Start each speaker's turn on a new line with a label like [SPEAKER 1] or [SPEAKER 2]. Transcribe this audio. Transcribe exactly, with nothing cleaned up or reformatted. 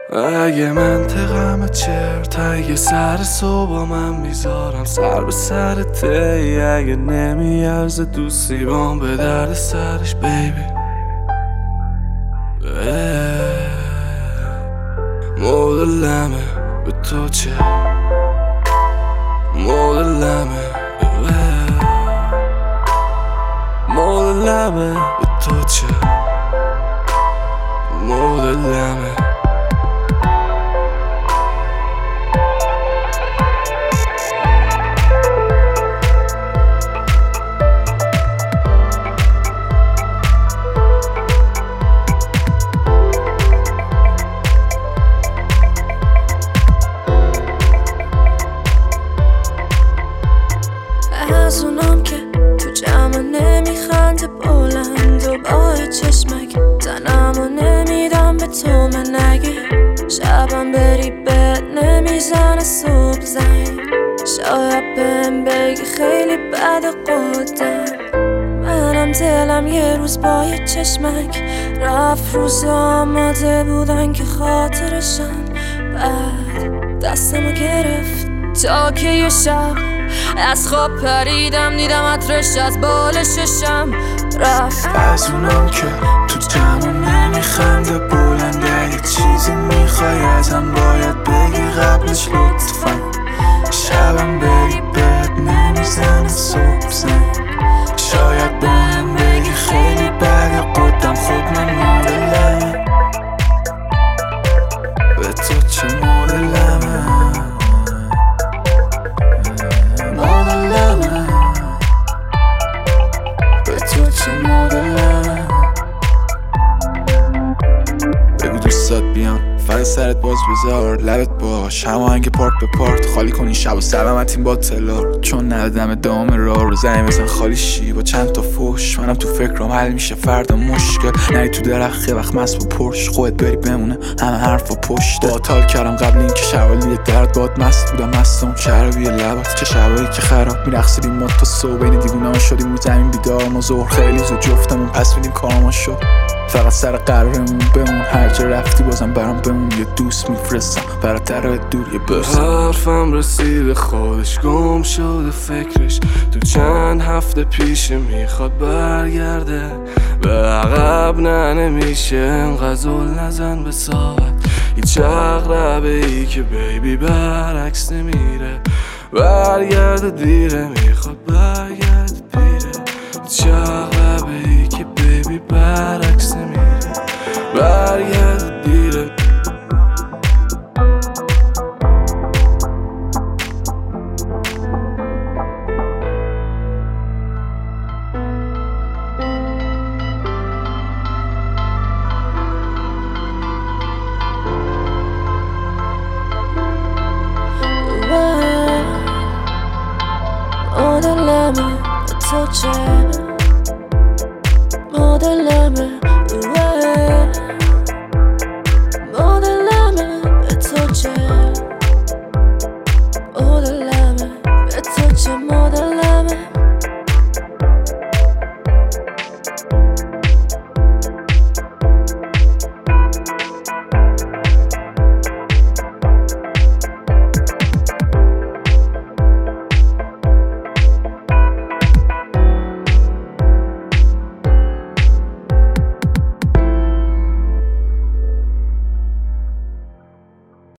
[SPEAKER 1] اگه منطقم چرت، اگه سر صبح من میذارم سر به سرته، اگه نمیارزه دوستی بام به درد سرش بیبی. مدلمه به تو چه، مدلمه مدلمه به تو چه، مدلمه.
[SPEAKER 2] از اونام که تو جمع نمیخنده بلند و با چشمک تنمو نمیدم به تو، من نگی شبم بری بد نمیزنه صبح زنگ، شاید بهم بگی خیلی بد قدم. منم دلم یه روز با یه چشمک رفت، روز آماده بودن که خاطرشم بعد دستمو گرفت تا که یه شب از خواب پریدم دیدم عطرش از بال ششم رفت.
[SPEAKER 1] از اونام که تو جمع نمیخنده بلنده، یه چیزی میخوای ازم باید بگی قبلش لطفا، شبم بری بد نمیزنه صبح زنگ، شاید بهم بگی خیلی بد قدم. خب من مدلمه به تو چه، مدلمه مدلمه به تو چه، مدلمه. بگو دوستات بیان فقط سرت باز بذار، لبت باش هماهنگ پارت به پارت، خالی کنی شب و سلامتیم با تلار، چون ندادم ادامه راه رو زنی بزن خالی شی با چند تا فوش. منم تو فکرم حل میشه فردا مشکل، نری تو درخت یه وقت مست با پرش، خودت بری بمونه همه حرف و پشت. با تال کردم قبل این که شوالی درد باد مست بودم، مستم شرابی لبات چه شبایی که خراب میرقصیدیم ما تا صبح، بین دیوونه‌ها شدیم رو زمین بیدار ما ظهر، خیلی زود جفتمون پس میدیم کارما شد، فقط سر قرارمون بمون، هر جا رفتی بازم برام بمون، یه دوست میفرستم برات در دور یه بوس. حرفم رسیده خودش گم شده فکرش، تو چند هفته پیش میخواد برگرده به عقب، نه نمیشه انقدر زل نزن به ساعت، هیچ عقربه ای که بیبی برعکس نمیره، برگرده دیره میخواد برگرده پیره، هیچ عقربه ای که بیبی برعکس نمیره، برگرده دیره.
[SPEAKER 2] مدلمه به تو چه،